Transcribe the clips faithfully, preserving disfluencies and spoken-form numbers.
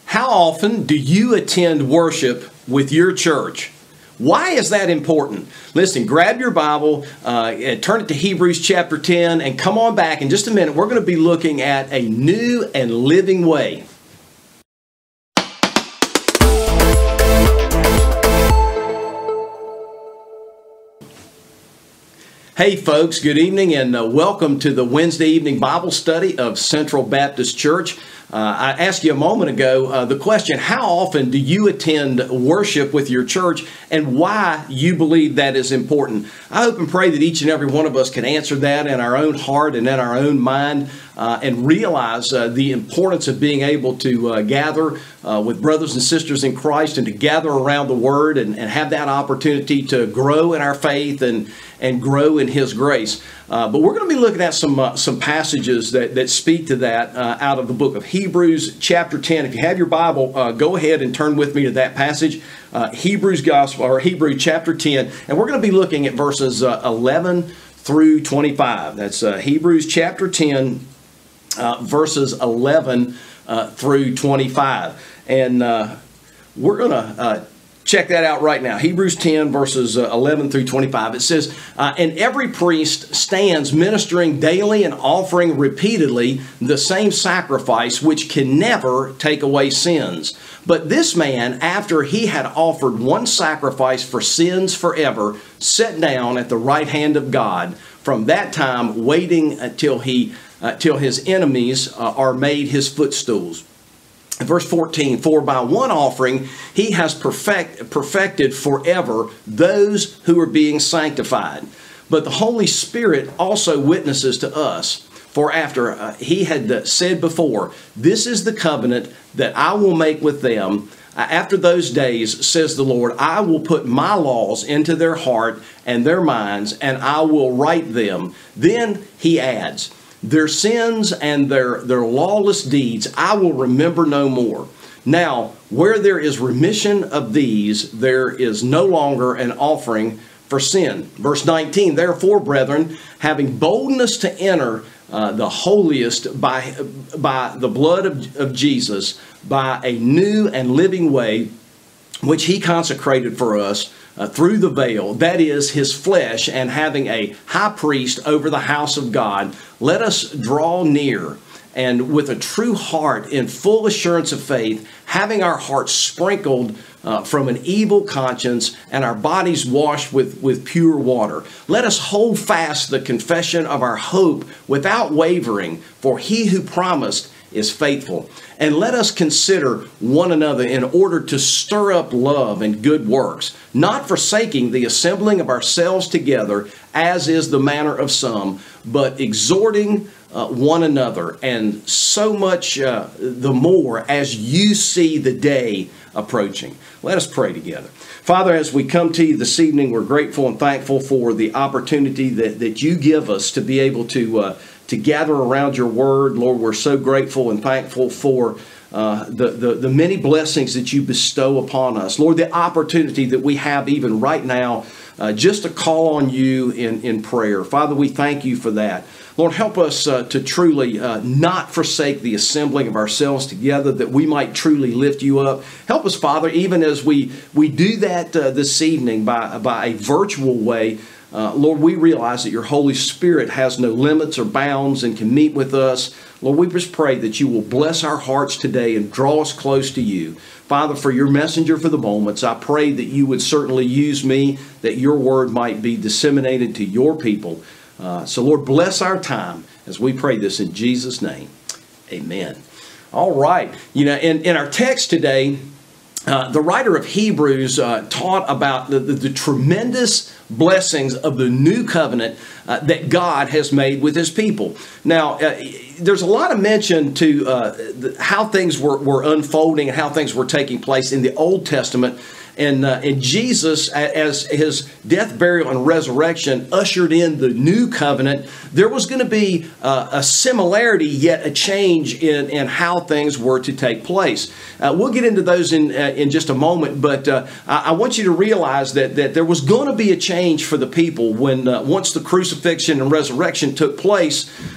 How often do you attend worship with your church? Why is that important? Listen, grab your Bible, uh, and turn it to Hebrews chapter ten, and come on back in just a minute. We're going to be looking at a new and living way. Hey folks, good evening and uh, welcome to the Wednesday evening Bible study of Central Baptist Church. Uh, I asked you a moment ago uh, the question, how often do you attend worship with your church and why you believe that is important? I hope and pray that each and every one of us can answer that in our own heart and in our own mind uh, and realize uh, the importance of being able to uh, gather uh, with brothers and sisters in Christ and to gather around the Word and, and have that opportunity to grow in our faith and, and grow in His grace. Uh, but we're going to be looking at some uh, some passages that, that speak to that uh, out of the book of Hebrews chapter ten. If you have your Bible, uh, go ahead and turn with me to that passage, uh, Hebrews Gospel or Hebrews chapter ten, and we're going to be looking at verses uh, eleven through twenty-five. That's uh, Hebrews chapter ten, uh, verses eleven uh, through twenty-five, and uh, we're going to Uh, check that out right now. Hebrews ten, verses uh, eleven through twenty-five. It says, uh, and every priest stands ministering daily and offering repeatedly the same sacrifice, which can never take away sins. But this man, after he had offered one sacrifice for sins forever, sat down at the right hand of God, from that time waiting until he, uh, till his enemies uh, are made his footstools. Verse fourteen, for by one offering he has perfect, perfected forever those who are being sanctified. But the Holy Spirit also witnesses to us. For after uh, he had uh, said before, this is the covenant that I will make with them. Uh, after those days, says the Lord, I will put my laws into their heart and their minds, and I will write them. Then he adds, their sins and their, their lawless deeds I will remember no more. Now, where there is remission of these, there is no longer an offering for sin. Verse nineteen, therefore, brethren, having boldness to enter uh, the holiest by, by the blood of, of Jesus, by a new and living way, which he consecrated for us uh, through the veil, that is his flesh, and having a high priest over the house of God, let us draw near, and with a true heart in full assurance of faith, having our hearts sprinkled uh, from an evil conscience and our bodies washed with, with pure water. Let us hold fast the confession of our hope without wavering, for he who promised is faithful. And let us consider one another in order to stir up love and good works, not forsaking the assembling of ourselves together, as is the manner of some, but exhorting uh, one another, and so much uh, the more as you see the day approaching. Let us pray together. Father, as we come to you this evening, we're grateful and thankful for the opportunity that, that you give us to be able to uh, to gather around your word. Lord, we're so grateful and thankful for uh, the, the, the many blessings that you bestow upon us. Lord, the opportunity that we have even right now uh, just to call on you in, in prayer. Father, we thank you for that. Lord, help us uh, to truly uh, not forsake the assembling of ourselves together, that we might truly lift you up. Help us, Father, even as we, we do that uh, this evening by, by a virtual way. Uh, Lord, we realize that your Holy Spirit has no limits or bounds and can meet with us. Lord, we just pray that you will bless our hearts today and draw us close to you. Father, for your messenger for the moments, I pray that you would certainly use me, that your word might be disseminated to your people. Uh, so, Lord, bless our time as we pray this in Jesus' name. Amen. All right. You know, in, in our text today, Uh, the writer of Hebrews uh, taught about the, the, the tremendous blessings of the new covenant uh, that God has made with his people. Now, uh, there's a lot of mention to uh, the, how things were, were unfolding and how things were taking place in the Old Testament. And, uh, and Jesus, as his death, burial, and resurrection ushered in the new covenant, there was going to be uh, a similarity, yet a change in, in how things were to take place. Uh, we'll get into those in, uh, in just a moment, but uh, I, I want you to realize that, that there was going to be a change for the people when uh, once the crucifixion and resurrection took place.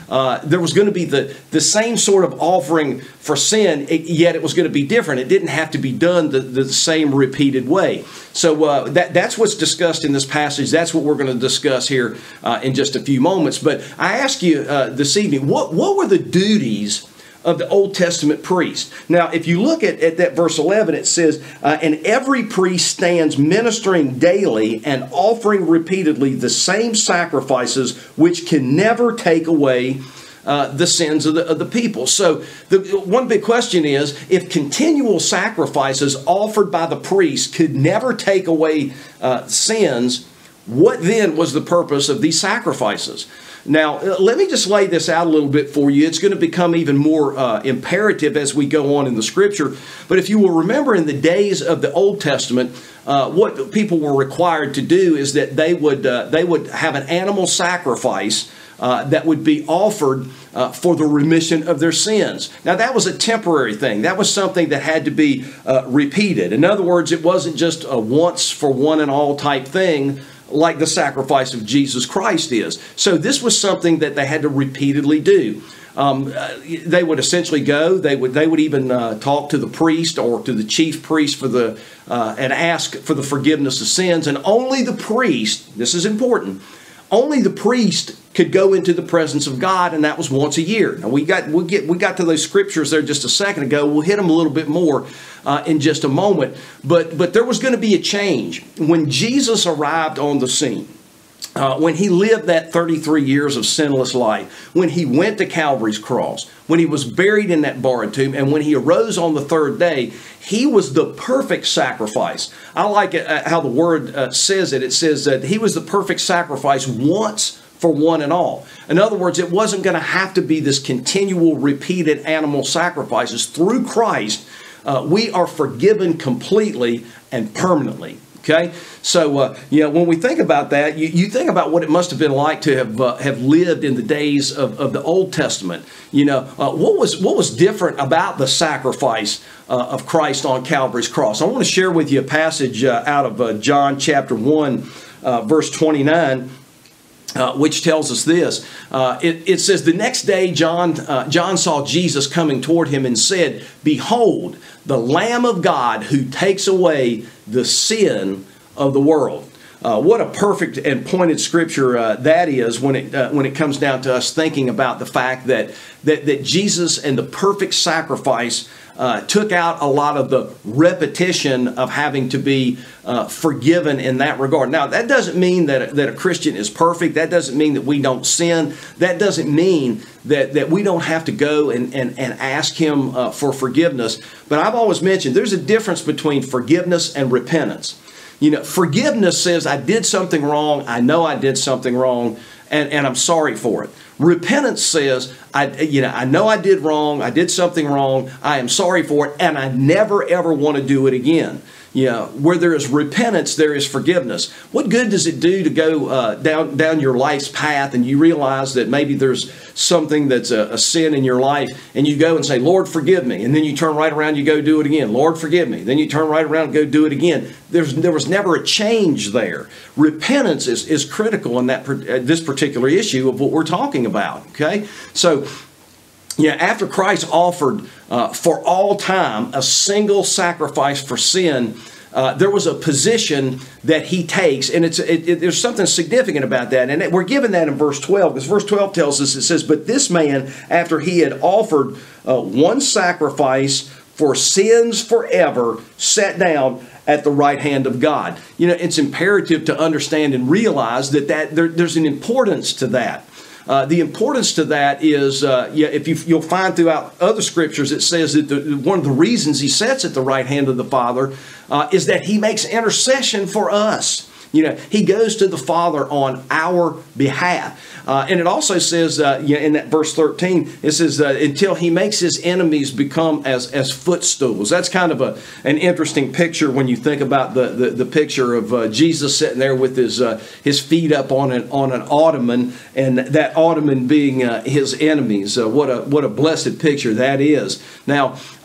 uh, there was going to be the, the same sort of offering for sin, yet it was going to be different. It didn't have to be done the, the same repeated way. So uh, that, that's what's discussed in this passage. That's what we're going to discuss here uh, in just a few moments. But I ask you uh, this evening, what, what were the duties of the Old Testament priest? Now, if you look at, at that verse eleven, it says, uh, and every priest stands ministering daily and offering repeatedly the same sacrifices which can never take away uh, the sins of the, of the people. So the one big question is, if continual sacrifices offered by the priest could never take away uh, sins, what then was the purpose of these sacrifices? Now, let me just lay this out a little bit for you. It's going to become even more uh, imperative as we go on in the Scripture. But if you will remember, in the days of the Old Testament, uh, what people were required to do is that they would uh, they would have an animal sacrifice uh, that would be offered uh, for the remission of their sins. Now, that was a temporary thing. That was something that had to be uh, repeated. In other words, it wasn't just a once for one and all type thing, like the sacrifice of Jesus Christ is. So this was something that they had to repeatedly do. Um, they would essentially go, they would they would even uh, talk to the priest or to the chief priest for the uh, and ask for the forgiveness of sins. And only the priest, this is important, only the priest could go into the presence of God, and that was once a year. Now we got we get we got to those scriptures there just a second ago. We'll hit them a little bit more uh, in just a moment. But but there was going to be a change when Jesus arrived on the scene. Uh, when he lived that thirty-three years of sinless life, when he went to Calvary's cross, when he was buried in that borrowed tomb, and when he arose on the third day, he was the perfect sacrifice. I like it, uh, how the word uh, says it. It says that he was the perfect sacrifice once for one and all. In other words, it wasn't going to have to be this continual repeated animal sacrifices. Through Christ, uh, we are forgiven completely and permanently. Okay, so uh, you know, when we think about that, you, you think about what it must have been like to have uh, have lived in the days of, of the Old Testament. You know, uh, what was what was different about the sacrifice uh, of Christ on Calvary's cross? I want to share with you a passage uh, out of uh, John chapter one, uh, verse twenty-nine. Uh, which tells us this. Uh, it, it says, the next day John, uh, John saw Jesus coming toward him and said, behold, the Lamb of God who takes away the sin of the world. Uh, what a perfect and pointed scripture uh, that is when it uh, when it comes down to us thinking about the fact that that, that Jesus and the perfect sacrifice uh, took out a lot of the repetition of having to be uh, forgiven in that regard. Now, that doesn't mean that, that a Christian is perfect. That doesn't mean that we don't sin. That doesn't mean that, that we don't have to go and, and, and ask Him uh, for forgiveness. But I've always mentioned there's a difference between forgiveness and repentance. You know, forgiveness says I did something wrong, I know I did something wrong, and, and I'm sorry for it. Repentance says, I, you know, I know I did wrong, I did something wrong, I am sorry for it, and I never ever want to do it again. You know, where there is repentance, there is forgiveness. What good does it do to go uh, down down your life's path and you realize that maybe there's something that's a, a sin in your life, and you go and say, Lord, forgive me, and then you turn right around, you go do it again. Lord, forgive me. Then you turn right around and go do it again. There's there was never a change there. Repentance is is critical in that uh, this particular issue of what we're talking about. Okay, so. Yeah, after Christ offered uh, for all time a single sacrifice for sin, uh, there was a position that He takes, and it's it, it, there's something significant about that. And we're given that in verse twelve, because verse twelve tells us, it says, but this man, after he had offered uh, one sacrifice for sins forever, sat down at the right hand of God. You know, it's imperative to understand and realize that, that there, there's an importance to that. Uh, the importance to that is, uh, yeah, if you, you'll find throughout other scriptures, it says that the, one of the reasons He sits at the right hand of the Father uh, is that He makes intercession for us. You know, He goes to the Father on our behalf. Uh, and it also says, uh, you know, in that verse thirteen, it says, uh, until He makes His enemies become as, as footstools. That's kind of a, an interesting picture when you think about the, the, the picture of uh, Jesus sitting there with his uh, his feet up on an, on an ottoman, and that ottoman being uh, His enemies. Uh, what a what a blessed picture that is. Now,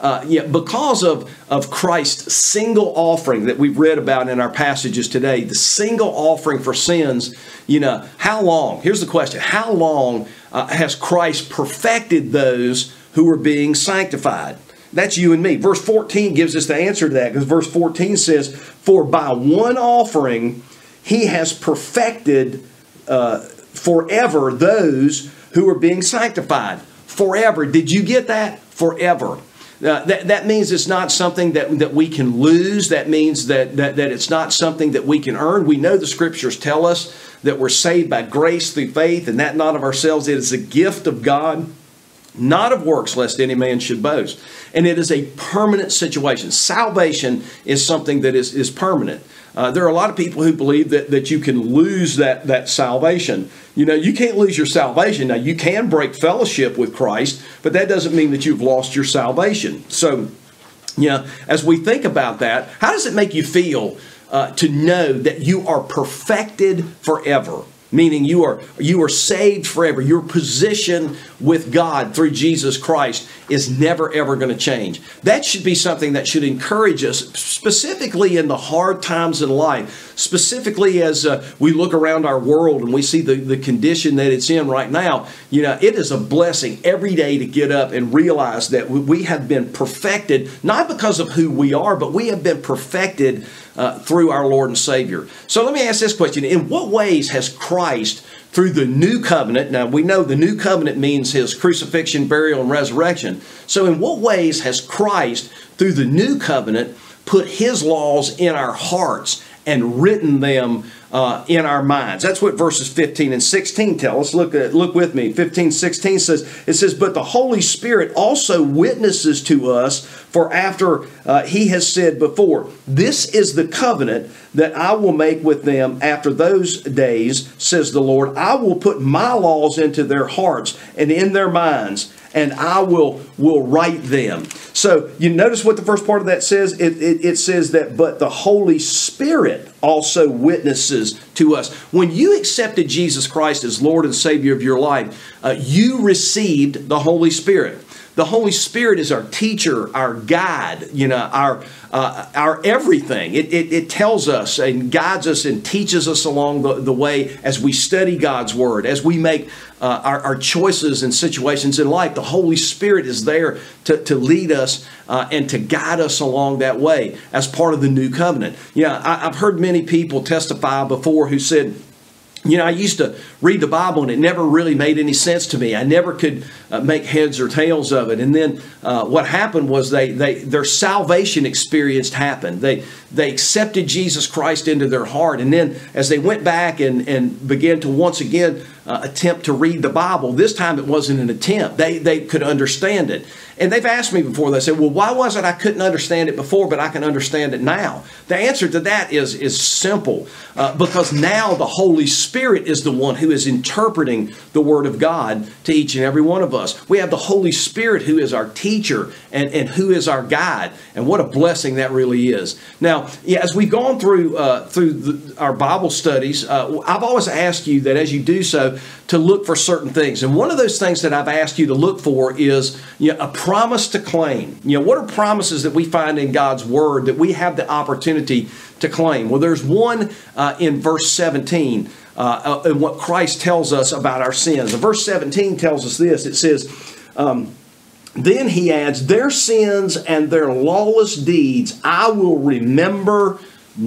uh, yeah, because of, of Christ's single offering that we've read about in our passages today, the single offering for sins, you know, how long, here's the question, how long uh, has Christ perfected those who are being sanctified? That's you and me. Verse fourteen gives us the answer to that, because verse fourteen says, for by one offering he has perfected uh, forever those who are being sanctified. Forever. Did you get that? Forever. Uh, that, that means it's not something that, that we can lose. That means that, that, that it's not something that we can earn. We know the Scriptures tell us that we're saved by grace through faith, and that not of ourselves. It is a gift of God, not of works, lest any man should boast. And it is a permanent situation. Salvation is something that is, is permanent. Uh, there are a lot of people who believe that, that you can lose that, that salvation. You know, you can't lose your salvation. Now, you can break fellowship with Christ, but that doesn't mean that you've lost your salvation. So, you know, as we think about that, how does it make you feel uh, to know that you are perfected forever? Meaning you are you are saved forever. Your position with God through Jesus Christ is never, ever going to change. That should be something that should encourage us, specifically in the hard times in life, specifically as uh, we look around our world and we see the, the condition that it's in right now. You know, it is a blessing every day to get up and realize that we have been perfected, not because of who we are, but we have been perfected Uh, through our Lord and Savior. So let me ask this question. In what ways has Christ, through the new covenant, now we know the new covenant means his crucifixion, burial, and resurrection. So in what ways has Christ, through the new covenant, put his laws in our hearts and written them uh, in our minds? That's what verses fifteen and sixteen tell us. Look at, look with me. fifteen, sixteen says, it says, but the Holy Spirit also witnesses to us, for after uh, he has said before, this is the covenant that I will make with them after those days, says the Lord. I will put my laws into their hearts and in their minds, and I will, will write them. So you notice what the first part of that says? It, it, it says that, but the Holy Spirit also witnesses to us. When you accepted Jesus Christ as Lord and Savior of your life, uh, you received the Holy Spirit. The Holy Spirit is our teacher, our guide, you know, our uh, our everything. It, it, it tells us and guides us and teaches us along the, the way as we study God's Word, as we make uh, our, our choices and situations in life. The Holy Spirit is there to, to lead us uh, and to guide us along that way as part of the new covenant. Yeah, I, I've heard many people testify before who said, you know, I used to read the Bible and it never really made any sense to me. I never could uh, make heads or tails of it. And then uh, what happened was they, they their salvation experience happened. They they accepted Jesus Christ into their heart. And then as they went back and, and began to once again uh, attempt to read the Bible, this time it wasn't an attempt. They, they could understand it. And they've asked me before, they said, well, why was it I couldn't understand it before, but I can understand it now? The answer to that is, is simple, uh, because now the Holy Spirit is the one who is interpreting the Word of God to each and every one of us. We have the Holy Spirit who is our teacher and, and who is our guide. And what a blessing that really is. Now, yeah, as we've gone through, uh, through the, our Bible studies, uh, I've always asked you that as you do so, to look for certain things. And one of those things that I've asked you to look for is, you know, a promise to claim. You know, what are promises that we find in God's Word that we have the opportunity to claim? Well, there's one uh, in verse seventeen, uh, and what Christ tells us about our sins. And verse seventeen tells us this. It says, um, then he adds, their sins and their lawless deeds I will remember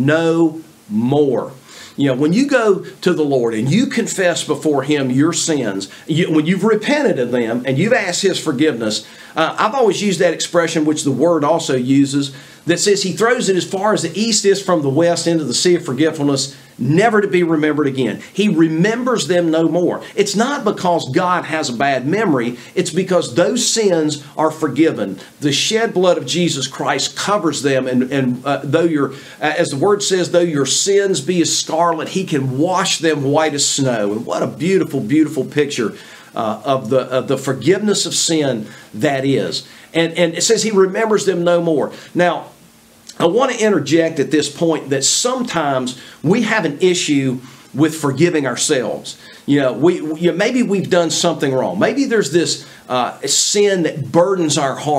no more. You know, when you go to the Lord and you confess before Him your sins, you, when you've repented of them and you've asked His forgiveness, uh, I've always used that expression, which the Word also uses, that says He throws it as far as the east is from the west into the sea of forgetfulness, never to be remembered again. He remembers them no more. It's not because God has a bad memory. It's because those sins are forgiven. The shed blood of Jesus Christ covers them. And, and uh, though your, uh, as the Word says, though your sins be as scarlet, He can wash them white as snow. And what a beautiful, beautiful picture uh, of the of the forgiveness of sin that is. And, and it says He remembers them no more. Now, I want to interject at this point that sometimes we have an issue with forgiving ourselves. You know, we you know, maybe we've done something wrong. Maybe there's this uh, sin that burdens our heart.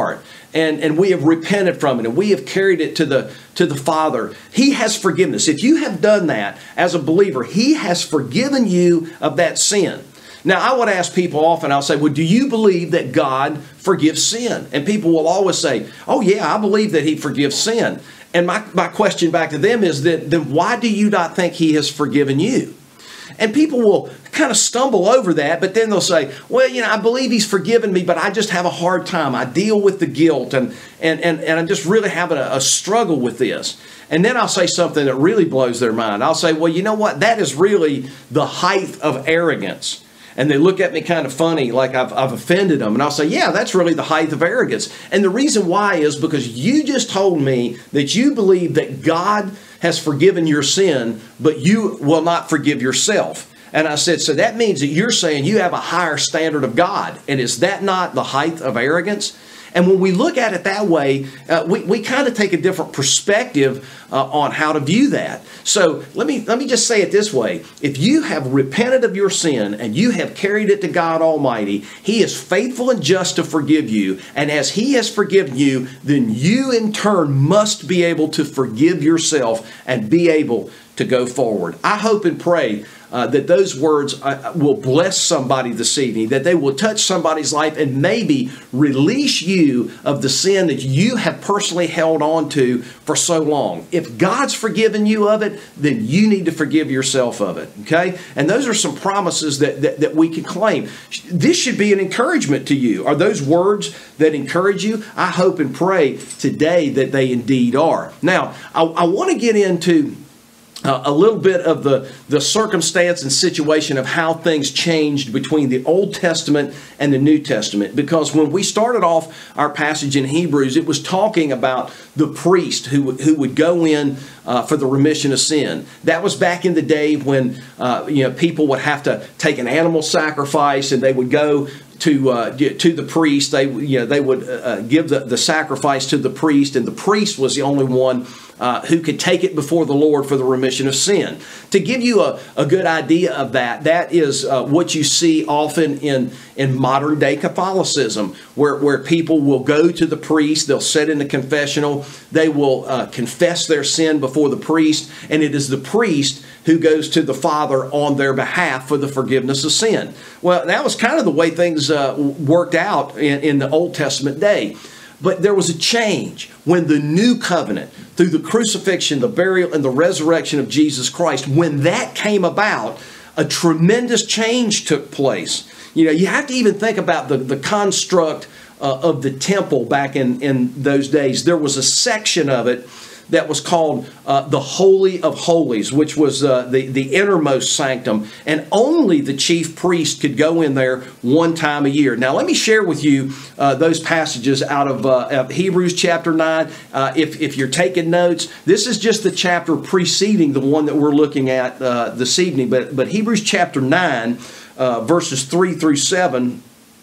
and, and we have repented from it, and we have carried it to the, to the Father, He has forgiveness. If you have done that as a believer, He has forgiven you of that sin. Now, I would ask people often, I'll say, well, do you believe that God forgives sin? And people will always say, oh, yeah, I believe that He forgives sin. And my, my question back to them is that, then why do you not think He has forgiven you? And people will kind of stumble over that, but then they'll say, well, you know, I believe He's forgiven me, but I just have a hard time. I deal with the guilt, and and and, and I'm just really having a, a struggle with this. And then I'll say something that really blows their mind. I'll say, well, you know what? That is really the height of arrogance. And they look at me kind of funny, like I've, I've offended them. And I'll say, yeah, that's really the height of arrogance. And the reason why is because you just told me that you believe that God has forgiven your sin, but you will not forgive yourself. And I said, so that means that you're saying you have a higher standard of God. And is that not the height of arrogance? And when we look at it that way, uh, we, we kind of take a different perspective uh, on how to view that. So let me, let me just say it this way. If you have repented of your sin and you have carried it to God Almighty, He is faithful and just to forgive you. And as He has forgiven you, then you in turn must be able to forgive yourself and be able to go forward. I hope and pray Uh, that those words uh, will bless somebody this evening, that they will touch somebody's life and maybe release you of the sin that you have personally held on to for so long. If God's forgiven you of it, then you need to forgive yourself of it, okay? And those are some promises that, that, that we can claim. This should be an encouragement to you. Are those words that encourage you? I hope and pray today that they indeed are. Now, I, I want to get into Uh, a little bit of the, the circumstance and situation of how things changed between the Old Testament and the New Testament. Because when we started off our passage in Hebrews, it was talking about the priest who, who would go in uh, for the remission of sin. That was back in the day when uh, you know, people would have to take an animal sacrifice, and they would go to uh, to the priest. They you know they would uh, give the, the sacrifice to the priest, and the priest was the only one uh, who could take it before the Lord for the remission of sin. To give you a, a good idea of that, that is uh, what you see often in in modern day Catholicism, where where people will go to the priest, they'll sit in the confessional, they will uh, confess their sin before the priest, and it is the priest who goes to the Father on their behalf for the forgiveness of sin. Well, that was kind of the way things uh, worked out in, in the Old Testament day. But there was a change when the new covenant, through the crucifixion, the burial, and the resurrection of Jesus Christ, when that came about, a tremendous change took place. You know, you have to even think about the, the construct uh, of the temple back in, in those days. There was a section of it that was called uh, the Holy of Holies, which was uh, the, the innermost sanctum. And only the chief priest could go in there one time a year. Now, let me share with you uh, those passages out of, uh, of Hebrews chapter nine. Uh, if, if you're taking notes, this is just the chapter preceding the one that we're looking at uh, this evening. But, but Hebrews chapter nine, uh, verses three through seven,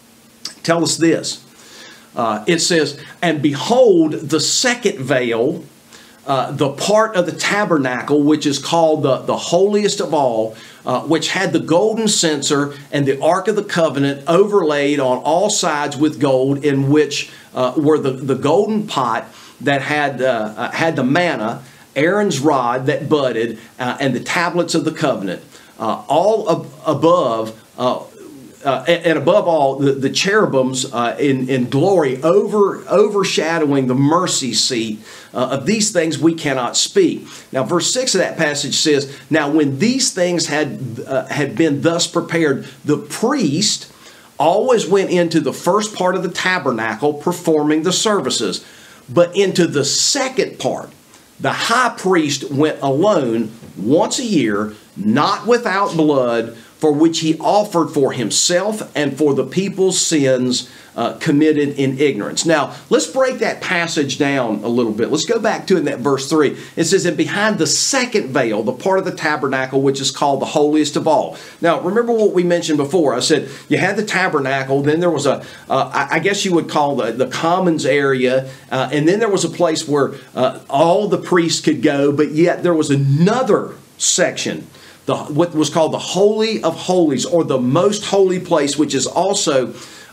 tell us this. Uh, it says, "And behold, the second veil, Uh, the part of the tabernacle, which is called the, the holiest of all, uh, which had the golden censer and the ark of the covenant overlaid on all sides with gold, in which uh, were the, the golden pot that had, uh, uh, had the manna, Aaron's rod that budded, uh, and the tablets of the covenant. Uh, all ab- above uh, Uh, and, and above all, the, the cherubims uh, in, in glory over, overshadowing the mercy seat. Uh, of these things we cannot speak." Now, verse six of that passage says, "Now when these things had, uh, had been thus prepared, the priest always went into the first part of the tabernacle performing the services. But into the second part, the high priest went alone once a year, not without blood, for which he offered for himself and for the people's sins uh, committed in ignorance." Now, let's break that passage down a little bit. Let's go back to it in that verse three. It says, "And behind the second veil, the part of the tabernacle which is called the holiest of all." Now, remember what we mentioned before. I said you had the tabernacle, then there was a, uh, I guess you would call the, the commons area, uh, and then there was a place where uh, all the priests could go, but yet there was another section, The, what was called the Holy of Holies, or the most holy place, which is also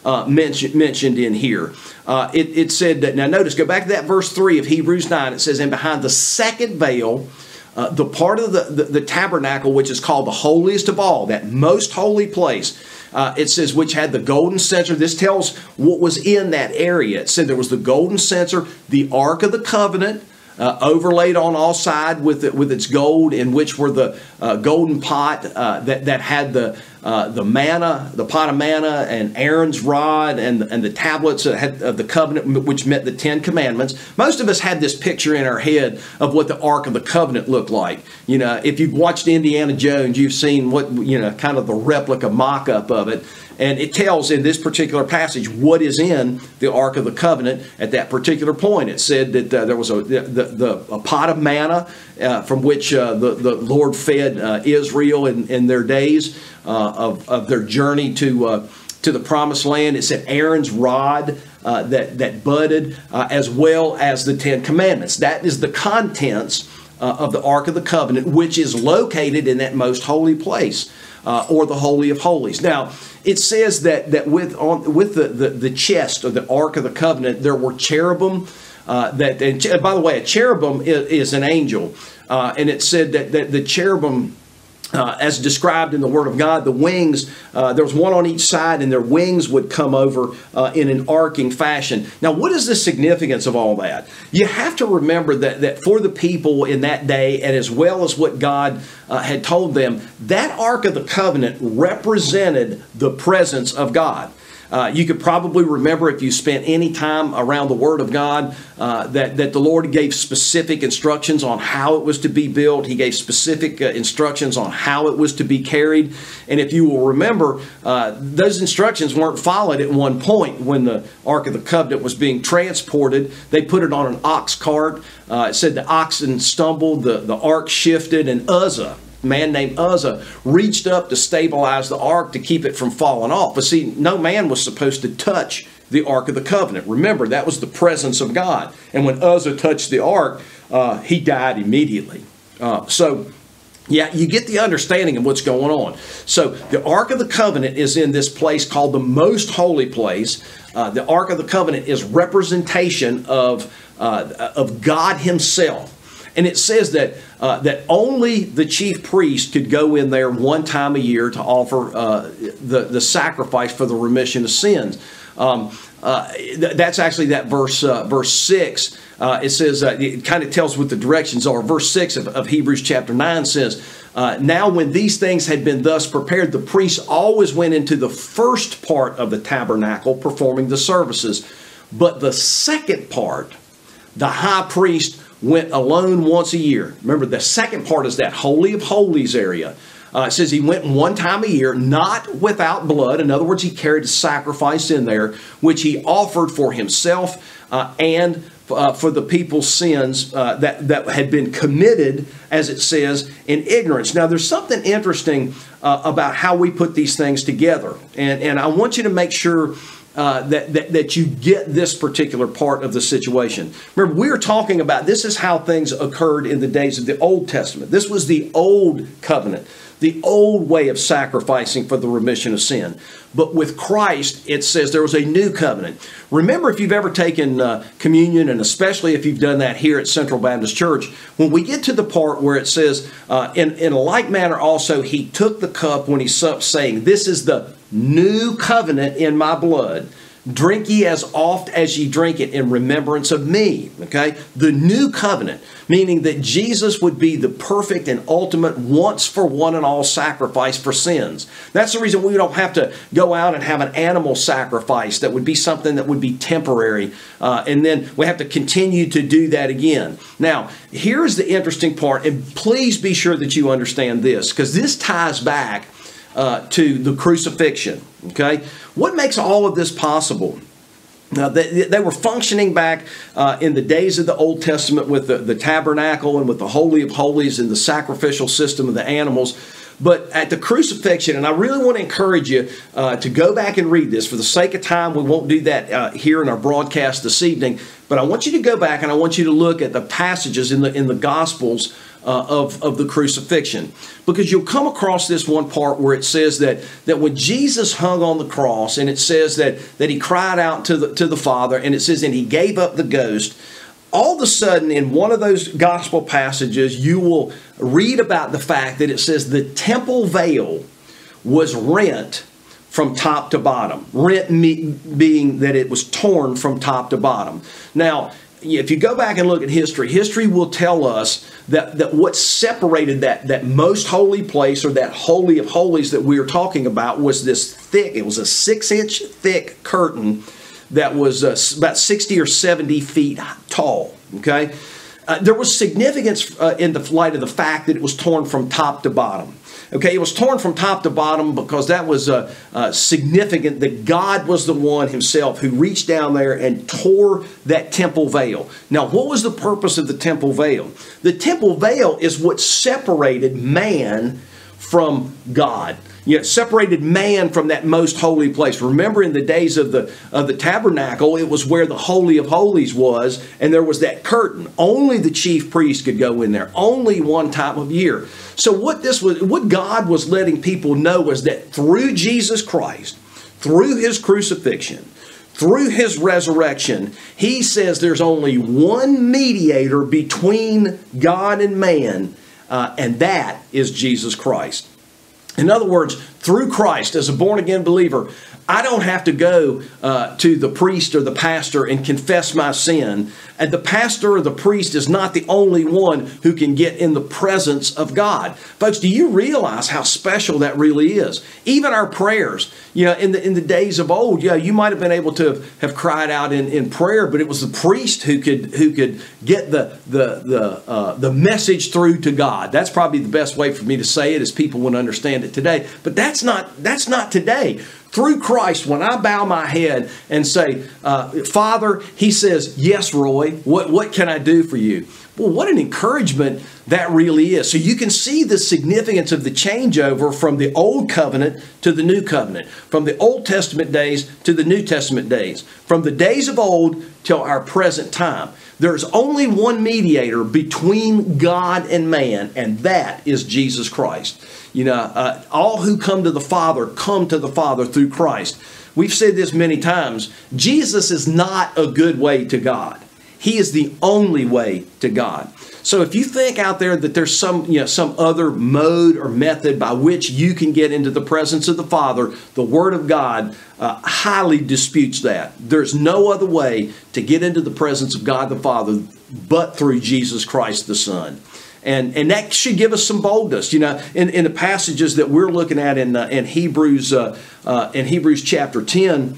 uh, mention, mentioned in here. Uh, it, it said that, now notice, go back to that verse three of Hebrews nine. It says, and behind the second veil, uh, the part of the, the, the tabernacle, which is called the holiest of all, that most holy place, uh, it says, which had the golden censer. This tells what was in that area. It said there was the golden censer, the Ark of the Covenant, Uh, overlaid on all sides with it, with its gold, in which were the uh, golden pot uh, that that had the uh, the manna, the pot of manna, and Aaron's rod, and and the tablets that had of the covenant, which meant the Ten Commandments. Most of us had this picture in our head of what the Ark of the Covenant looked like. You know, if you've watched Indiana Jones, you've seen what, you know, kind of the replica mock-up of it. And it tells in this particular passage what is in the Ark of the Covenant at that particular point. It said that uh, there was a, the, the, a pot of manna uh, from which uh, the, the Lord fed uh, Israel in, in their days uh, of, of their journey to, uh, to the Promised Land. It said Aaron's rod uh, that, that budded, uh, as well as the Ten Commandments. That is the contents uh, of the Ark of the Covenant, which is located in that most holy place, uh, or the Holy of Holies. Now, it says that that with on with the, the, the chest of the Ark of the Covenant, there were cherubim. Uh, that and by the way, a cherubim is, is an angel, uh, and it said that, that the cherubim, uh, as described in the Word of God, the wings, uh, there was one on each side, and their wings would come over uh, in an arcing fashion. Now, what is the significance of all that? You have to remember that, that for the people in that day, and as well as what God uh, had told them, that Ark of the Covenant represented the presence of God. Uh, you could probably remember, if you spent any time around the Word of God, uh, that, that the Lord gave specific instructions on how it was to be built. He gave specific uh, instructions on how it was to be carried. And if you will remember, uh, those instructions weren't followed at one point when the Ark of the Covenant was being transported. They put it on an ox cart. Uh, it said the oxen stumbled, the, the ark shifted, and Uzzah, man named Uzzah, reached up to stabilize the ark to keep it from falling off. But see, no man was supposed to touch the Ark of the Covenant. Remember, that was the presence of God. And when Uzzah touched the ark, uh, he died immediately. Uh, so, yeah, you get the understanding of what's going on. So the Ark of the Covenant is in this place called the Most Holy Place. Uh, the Ark of the Covenant is representation of, uh, of God Himself. And it says that uh, that only the chief priest could go in there one time a year to offer uh, the, the sacrifice for the remission of sins. Um, uh, th that's actually that verse, uh, verse six. Uh, it says, uh, it kind of tells what the directions are. Verse six of, of Hebrews chapter nine says, uh, now when these things had been thus prepared, the priests always went into the first part of the tabernacle performing the services. But the second part, the high priest went alone once a year. Remember, the second part is that Holy of Holies area. Uh, it says he went one time a year, not without blood. In other words, he carried a sacrifice in there, which he offered for himself uh, and uh, for the people's sins uh, that, that had been committed, as it says, in ignorance. Now, there's something interesting uh, about how we put these things together. And, and I want you to make sure Uh, that, that, that you get this particular part of the situation. Remember, we're talking about this is how things occurred in the days of the Old Testament. This was the old covenant, the old way of sacrificing for the remission of sin. But with Christ, it says there was a new covenant. Remember, if you've ever taken uh, communion, and especially if you've done that here at Central Baptist Church, when we get to the part where it says, uh, in, in a like manner also, he took the cup when he supped, saying, this is the new covenant in my blood. Drink ye as oft as ye drink it in remembrance of me. Okay? The new covenant, meaning that Jesus would be the perfect and ultimate once for one and all sacrifice for sins. That's the reason we don't have to go out and have an animal sacrifice that would be something that would be temporary. Uh, and then we have to continue to do that again. Now, here's the interesting part, and please be sure that you understand this, because this ties back Uh, to the crucifixion. Okay, what makes all of this possible? Now, they, they were functioning back uh, in the days of the Old Testament with the, the tabernacle and with the Holy of Holies and the sacrificial system of the animals. But at the crucifixion, and I really want to encourage you uh, to go back and read this. For the sake of time, we won't do that uh, here in our broadcast this evening. But I want you to go back and I want you to look at the passages in the in the Gospels uh, of, of the crucifixion. Because you'll come across this one part where it says that, that when Jesus hung on the cross, and it says that, that he cried out to the, to the Father, and it says, and he gave up the ghost. All of a sudden, in one of those gospel passages, you will read about the fact that it says the temple veil was rent from top to bottom. Rent me- being that it was torn from top to bottom. Now, if you go back and look at history, history will tell us that, that what separated that, that most holy place, or that holy of holies that we are talking about, was this thick, it was a six-inch thick curtain that was uh, about sixty or seventy feet tall, okay? Uh, there was significance uh, in the light of the fact that it was torn from top to bottom. Okay, it was torn from top to bottom because that was uh, uh, significant that God was the one himself who reached down there and tore that temple veil. Now, what was the purpose of the temple veil? The temple veil is what separated man from God. You know, separated man from that most holy place. Remember, in the days of the of the tabernacle, it was where the Holy of Holies was, and there was that curtain. Only the chief priest could go in there. Only one time of year. So what this was, what God was letting people know was that through Jesus Christ, through his crucifixion, through his resurrection, he says there's only one mediator between God and man, uh, and that is Jesus Christ. In other words, through Christ, as a born-again believer, I don't have to go uh, to the priest or the pastor and confess my sin. And the pastor or the priest is not the only one who can get in the presence of God. Folks, do you realize how special that really is? Even our prayers, you know, in the in the days of old, yeah, you might have been able to have cried out in, in prayer, but it was the priest who could who could get the the the uh, the message through to God. That's probably the best way for me to say it, as people would understand it today. But that's not that's not today. Through Christ, when I bow my head and say, uh, Father, he says, yes, Roy, what, what can I do for you? Well, what an encouragement that really is. So you can see the significance of the changeover from the Old Covenant to the New Covenant, from the Old Testament days to the New Testament days, from the days of old till our present time. There's only one mediator between God and man, and that is Jesus Christ. You know, uh, all who come to the Father come to the Father through Christ. We've said this many times. Jesus is not a good way to God. He is the only way to God. So if you think out there that there's some, you know, some other mode or method by which you can get into the presence of the Father, the Word of God uh, highly disputes that. There's no other way to get into the presence of God the Father but through Jesus Christ the Son. And, and that should give us some boldness, you know, in, in the passages that we're looking at in, uh, in Hebrews uh, uh, in Hebrews chapter ten.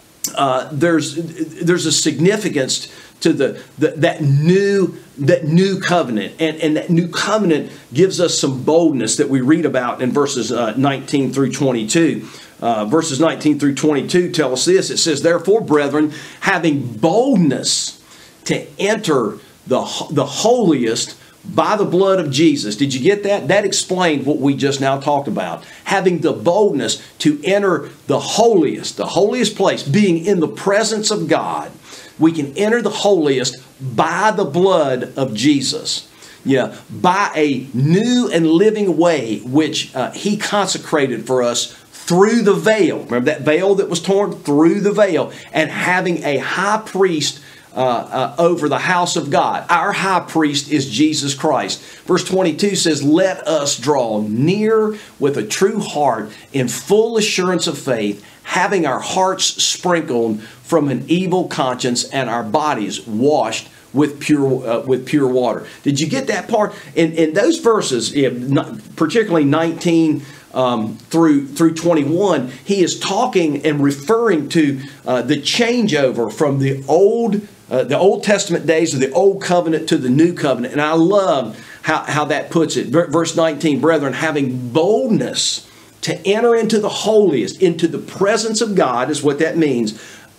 Uh, there's there's a significance to the, the that new that new covenant, and, and that new covenant gives us some boldness that we read about in verses uh, nineteen through twenty-two. Uh, verses nineteen through twenty-two tell us this. It says, "Therefore, brethren, having boldness to enter the the holiest by the blood of Jesus." Did you get that? That explained what we just now talked about. Having the boldness to enter the holiest, the holiest place, being in the presence of God. We can enter the holiest by the blood of Jesus. Yeah, by a new and living way which uh, he consecrated for us through the veil. Remember that veil that was torn? Through the veil. And having a high priest Uh, uh, over the house of God. Our high priest is Jesus Christ. Verse twenty-two says, "Let us draw near with a true heart in full assurance of faith, having our hearts sprinkled from an evil conscience and our bodies washed with pure uh, with pure water." Did you get that part? In, in those verses, particularly nineteen Um, through through twenty-one, he is talking and referring to uh, the changeover from the old uh, the Old Testament days of the Old Covenant to the New Covenant. And I love how, how that puts it. Verse nineteen, "Brethren, having boldness to enter into the holiest," into the presence of God is what that means,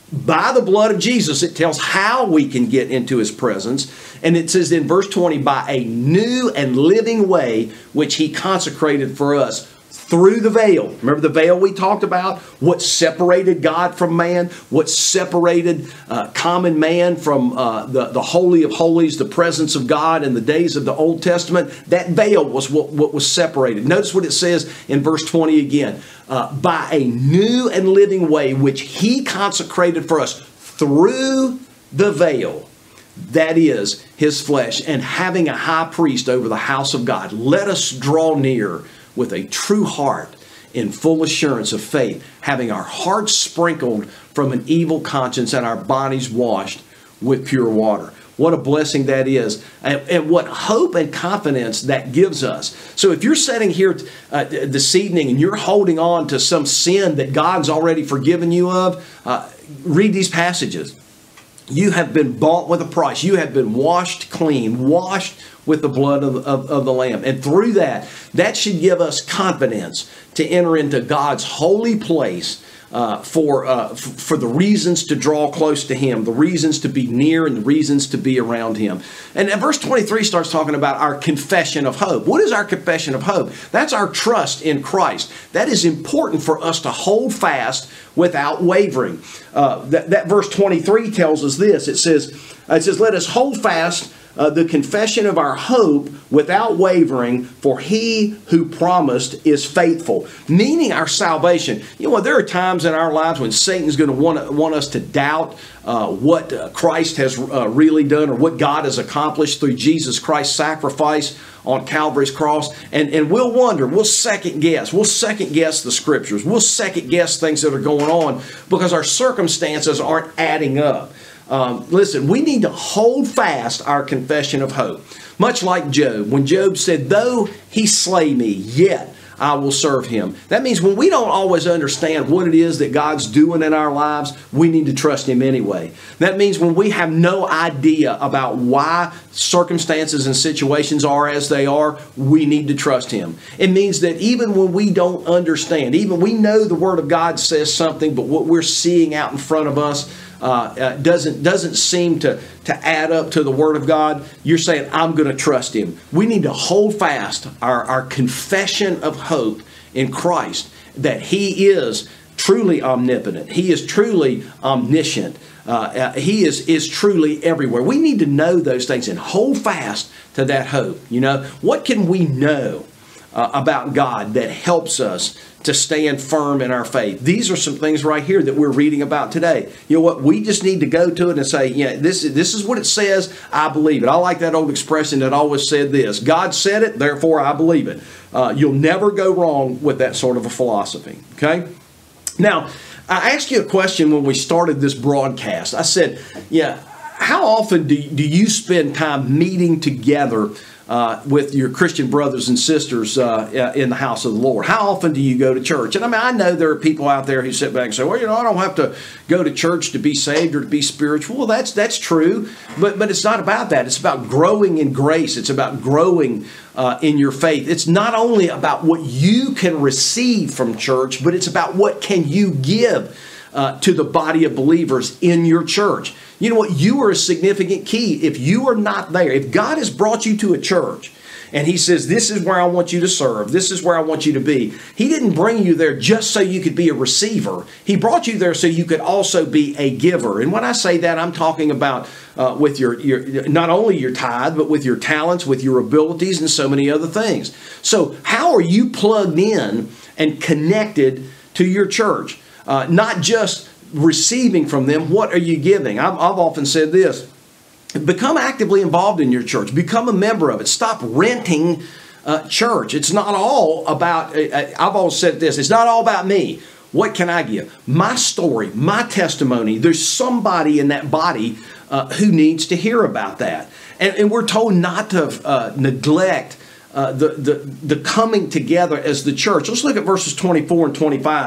by the blood of Jesus, it tells how we can get into his presence. And it says in verse twenty, by a new and living way, which he consecrated for us through the veil. Remember the veil we talked about? What separated God from man? What separated uh, common man from uh, the, the Holy of Holies, the presence of God in the days of the Old Testament? That veil was what, what was separated. Notice what it says in verse twenty again. Uh, by a new and living way, which he consecrated for us through the veil. That is his flesh, and having a high priest over the house of God, let us draw near with a true heart in full assurance of faith, having our hearts sprinkled from an evil conscience and our bodies washed with pure water. What a blessing that is, and, and what hope and confidence that gives us. So if you're sitting here uh, this evening and you're holding on to some sin that God's already forgiven you of, uh, read these passages. You have been bought with a price. You have been washed clean, washed with the blood of, of, of the Lamb. And through that, that should give us confidence to enter into God's holy place uh, for, uh, f- for the reasons to draw close to him, the reasons to be near, and the reasons to be around him. And, and verse twenty-three starts talking about our confession of hope. What is our confession of hope? That's our trust in Christ. That is important for us to hold fast without wavering. Uh, that, that verse twenty-three tells us this. It says, it says, let us hold fast Uh, the confession of our hope without wavering, for he who promised is faithful. Meaning our salvation. You know what? There are times in our lives when Satan's going to want want us to doubt uh, what uh, Christ has uh, really done, or what God has accomplished through Jesus Christ's sacrifice on Calvary's cross. And, and we'll wonder, we'll second guess, we'll second guess the scriptures, we'll second guess things that are going on because our circumstances aren't adding up. Um, listen, we need to hold fast our confession of hope. Much like Job, when Job said, though he slay me, yet I will serve him. That means when we don't always understand what it is that God's doing in our lives, we need to trust him anyway. That means when we have no idea about why circumstances and situations are as they are, we need to trust him. It means that even when we don't understand, even we know the Word of God says something, but what we're seeing out in front of us Uh, uh, doesn't doesn't seem to, to add up to the Word of God, you're saying, I'm going to trust him. We need to hold fast our, our confession of hope in Christ, that he is truly omnipotent. He is truly omniscient. Uh, uh, he is, is truly everywhere. We need to know those things and hold fast to that hope. You know, what can we know uh, about God that helps us to stand firm in our faith? These are some things right here that we're reading about today. You know what? We just need to go to it and say, yeah, this, this is what it says. I believe it. I like that old expression that always said this: God said it, therefore I believe it. Uh, you'll never go wrong with that sort of a philosophy. Okay? Now, I asked you a question when we started this broadcast. I said, yeah, how often do, do you spend time meeting together Uh, with your Christian brothers and sisters uh, in the house of the Lord? How often do you go to church? And I mean, I know there are people out there who sit back and say, well, you know, I don't have to go to church to be saved or to be spiritual. Well, that's that's true, but but it's not about that. It's about growing in grace. It's about growing uh, in your faith. It's not only about what you can receive from church, but it's about what can you give uh, to the body of believers in your church. You know what? You are a significant key. If you are not there, if God has brought you to a church and he says, this is where I want you to serve, this is where I want you to be, he didn't bring you there just so you could be a receiver. He brought you there so you could also be a giver. And when I say that, I'm talking about uh, with your, your, not only your tithe, but with your talents, with your abilities, and so many other things. So how are you plugged in and connected to your church? Uh, not just receiving from them, what are you giving? I've, I've often said this: become actively involved in your church. Become a member of it. Stop renting uh, church. It's not all about, uh, I've always said this, it's not all about me. What can I give? My story, my testimony. There's somebody in that body uh, who needs to hear about that. And, and we're told not to uh, neglect Uh, the, the, the coming together as the church. Let's look at verses twenty-four and twenty-five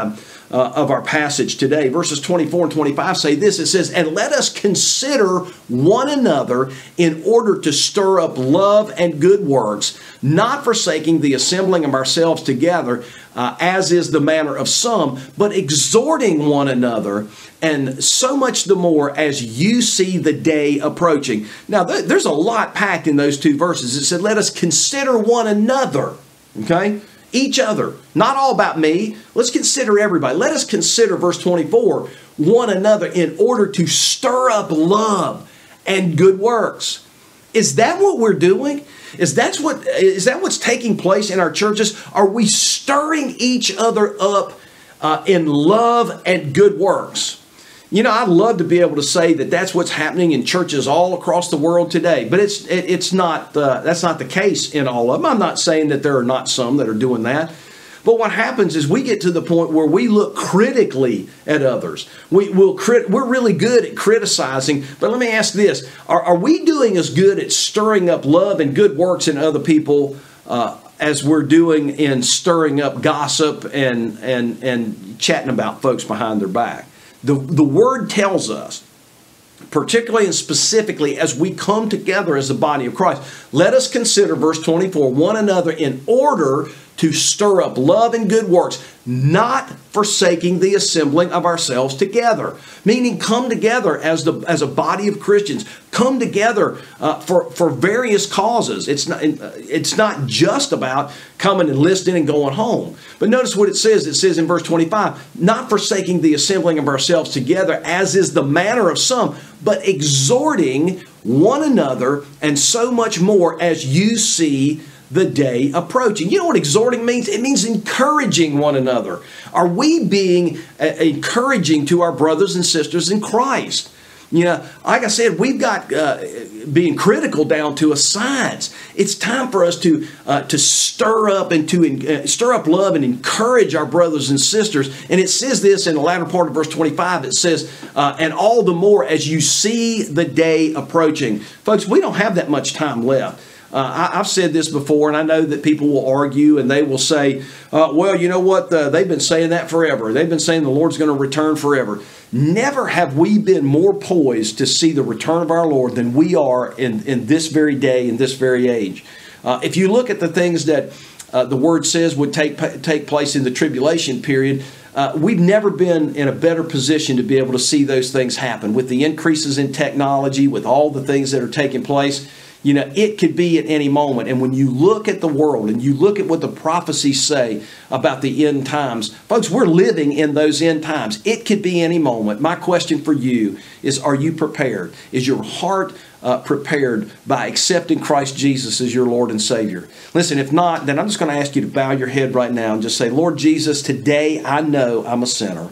uh, of our passage today. Verses twenty-four and twenty-five say this. It says, "And let us consider one another in order to stir up love and good works, not forsaking the assembling of ourselves together, uh, as is the manner of some, but exhorting one another, and so much the more as you see the day approaching." Now, th- there's a lot packed in those two verses. It said, let us consider one another, okay? Each other. Not all about me. Let's consider everybody. Let us consider, verse twenty-four, one another in order to stir up love and good works. Is that what we're doing? Is that's what is that what's taking place in our churches? Are we stirring each other up uh, in love and good works? You know, I'd love to be able to say that that's what's happening in churches all across the world today, but it's it, it's not. Uh, that's not the case in all of them. I'm not saying that there are not some that are doing that, but what happens is we get to the point where we look critically at others. We will crit. We're really good at criticizing, but let me ask this: Are, are we doing as good at stirring up love and good works in other people uh, as we're doing in stirring up gossip and and and chatting about folks behind their back? The, the Word tells us, particularly and specifically as we come together as the body of Christ, let us consider, verse twenty-four, one another in order to stir up love and good works, not forsaking the assembling of ourselves together. Meaning come together as the as a body of Christians. Come together uh, for, for various causes. It's not, it's not just about coming and listening and going home. But notice what it says. It says in verse twenty-five, not forsaking the assembling of ourselves together, as is the manner of some, but exhorting one another, and so much more as you see the day approaching. You know what exhorting means? It means encouraging one another. Are we being uh, encouraging to our brothers and sisters in Christ? You know, like I said, we've got uh, being critical down to a science. It's time for us to uh, to stir up and to uh, stir up love and encourage our brothers and sisters. And it says this in the latter part of verse twenty-five. It says, uh, and all the more as you see the day approaching. Folks, we don't have that much time left. Uh, I, I've said this before, and I know that people will argue and they will say, uh, well, you know what? Uh, they've been saying that forever. They've been saying the Lord's going to return forever. Never have we been more poised to see the return of our Lord than we are in, in this very day, in this very age. Uh, if you look at the things that uh, the Word says would take, take place in the tribulation period, Uh, we've never been in a better position to be able to see those things happen. With the increases in technology, with all the things that are taking place, you know, it could be at any moment. And when you look at the world and you look at what the prophecies say about the end times, folks, we're living in those end times. It could be any moment. My question for you is, are you prepared? Is your heart uh, prepared by accepting Christ Jesus as your Lord and Savior? Listen, if not, then I'm just going to ask you to bow your head right now and just say, Lord Jesus, today I know I'm a sinner.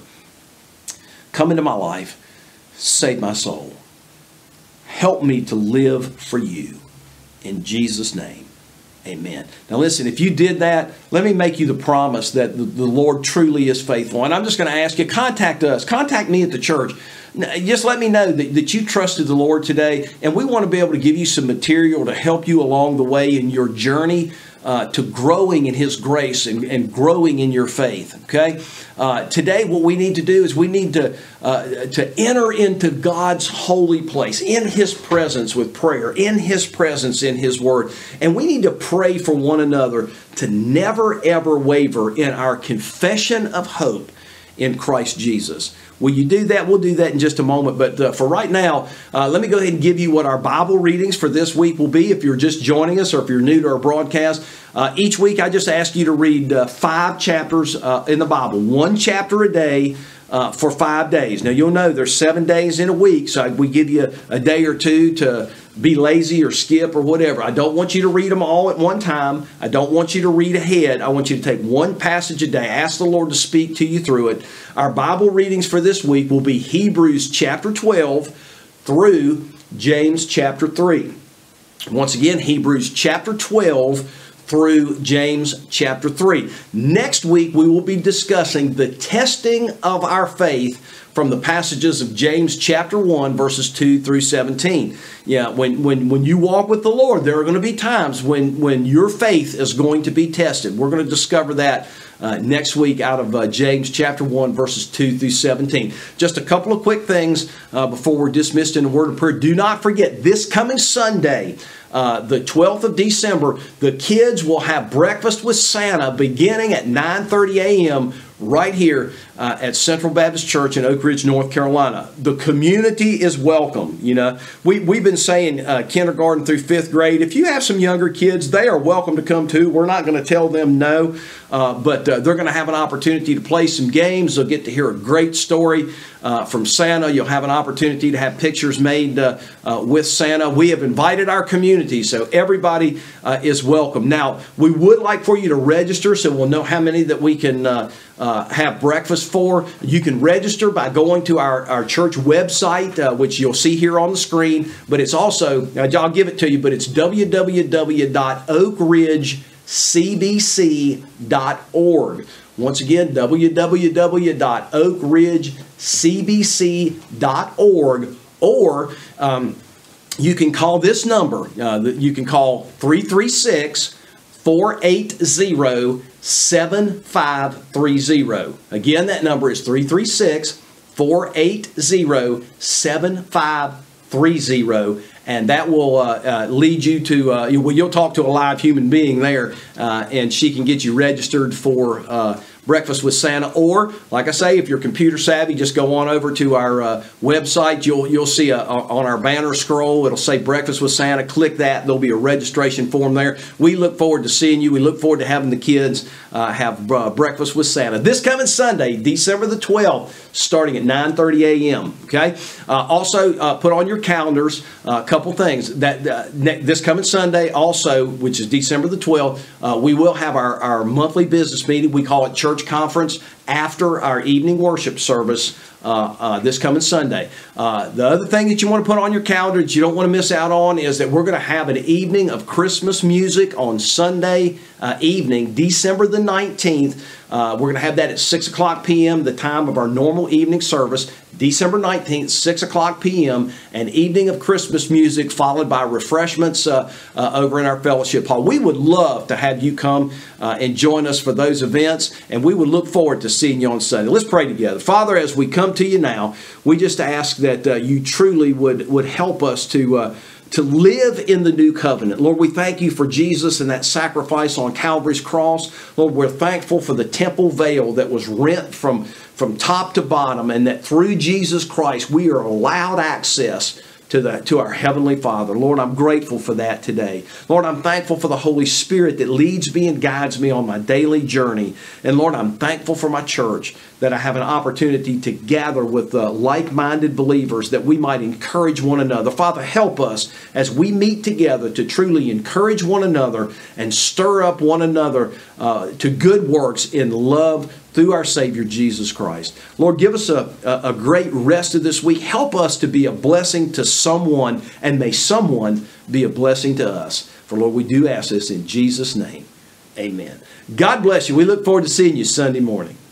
Come into my life. Save my soul. Help me to live for you. In Jesus' name, amen. Now listen, if you did that, let me make you the promise that the, the Lord truly is faithful. And I'm just going to ask you, contact us. Contact me at the church. Just let me know that, that you trusted the Lord today. And we want to be able to give you some material to help you along the way in your journey uh, to growing in His grace and, and growing in your faith. Okay? Uh, today, what we need to do is we need to uh, to enter into God's holy place, in His presence with prayer, in His presence in His Word. And we need to pray for one another to never, ever waver in our confession of hope in Christ Jesus. Will you do that? We'll do that in just a moment. But uh, for right now, uh, let me go ahead and give you what our Bible readings for this week will be. If you're just joining us or if you're new to our broadcast, uh, each week I just ask you to read uh, five chapters uh, in the Bible, one chapter a day uh, for five days. Now, you'll know there's seven days in a week, so we give you a day or two to be lazy or skip or whatever. I don't want you to read them all at one time. I don't want you to read ahead. I want you to take one passage a day. Ask the Lord to speak to you through it. Our Bible readings for this week will be Hebrews chapter twelve through James chapter three. Once again, Hebrews chapter twelve through James chapter three. Next week, we will be discussing the testing of our faith from the passages of James chapter one, verses two through seventeen. Yeah, when, when, when you walk with the Lord, there are going to be times when, when your faith is going to be tested. We're going to discover that uh, next week out of uh, James chapter one, verses two through seventeen. Just a couple of quick things uh, before we're dismissed in a word of prayer. Do not forget, this coming Sunday, Uh, the twelfth of December, the kids will have breakfast with Santa beginning at nine thirty a m right here uh, at Central Baptist Church in Oak Ridge, North Carolina. The community is welcome. You know, we, we've been saying uh, kindergarten through fifth grade. If you have some younger kids, they are welcome to come too. We're not going to tell them no, uh, but uh, they're going to have an opportunity to play some games. They'll get to hear a great story uh, from Santa. You'll have an opportunity to have pictures made uh, uh, with Santa. We have invited our community, so everybody uh, is welcome. Now, we would like for you to register so we'll know how many that we can uh, uh, have breakfast for. You can register by going to our, our church website, uh, which you'll see here on the screen, but it's also, uh, I'll give it to you, but it's w w w dot oak ridge c b c dot org. Once again, w w w dot oak ridge c b c dot org, or um, you can call this number. Uh, you can call three three six, four eight zero, seven five three zero. Again, that number is three three six, four eight zero, seven five three zero. And that will uh, uh, lead you to, uh, you, well, you'll talk to a live human being there, uh, and she can get you registered for uh, Breakfast with Santa. Or, like I say, if you're computer savvy, just go on over to our uh, website. You'll you'll see a, a, on our banner scroll, it'll say Breakfast with Santa. Click that. There'll be a registration form there. We look forward to seeing you. We look forward to having the kids uh, have uh, Breakfast with Santa this coming Sunday, December the twelfth, starting at nine thirty a m Okay. Uh, also, uh, put on your calendars uh, a couple things. That uh, ne- this coming Sunday, also, which is December the twelfth, uh, we will have our, our monthly business meeting. We call it Church Conference after our evening worship service uh, uh, this coming Sunday. Uh, the other thing that you want to put on your calendar that you don't want to miss out on is that we're going to have an evening of Christmas music on Sunday uh, evening, December the nineteenth. Uh, we're going to have that at six o'clock p m, the time of our normal evening service. December nineteenth, six o'clock p m, an evening of Christmas music followed by refreshments uh, uh, over in our fellowship hall. We would love to have you come uh, and join us for those events, and we would look forward to seeing you on Sunday. Let's pray together. Father, as we come to you now, we just ask that uh, you truly would, would help us to uh, to live in the new covenant. Lord, we thank you for Jesus and that sacrifice on Calvary's cross. Lord, we're thankful for the temple veil that was rent from, from top to bottom, and that through Jesus Christ we are allowed access to the to our Heavenly Father. Lord, I'm grateful for that today. Lord, I'm thankful for the Holy Spirit that leads me and guides me on my daily journey. And Lord, I'm thankful for my church, that I have an opportunity to gather with uh, like-minded believers that we might encourage one another. Father, help us as we meet together to truly encourage one another and stir up one another uh, to good works in love through our Savior, Jesus Christ. Lord, give us a, a, a great rest of this week. Help us to be a blessing to someone, and may someone be a blessing to us. For Lord, we do ask this in Jesus' name. Amen. God bless you. We look forward to seeing you Sunday morning.